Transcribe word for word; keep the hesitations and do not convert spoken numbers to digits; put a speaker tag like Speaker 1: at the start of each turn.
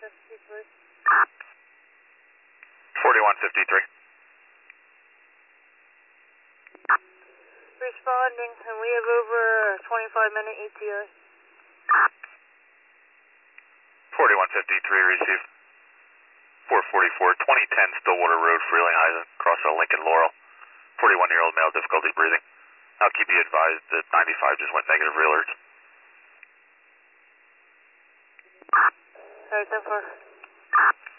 Speaker 1: fifty-three.
Speaker 2: forty-one fifty-three.
Speaker 1: Responding, and we have over a twenty-five minute E T A.
Speaker 2: forty-one fifty-three, received. four forty-four, twenty ten Stillwater Road, Frelinghuysen, cross of Lincoln Laurel. forty-one-year-old male, difficulty breathing. I'll keep you advised that ninety-five just went negative re-alert.
Speaker 1: Alright, ten four.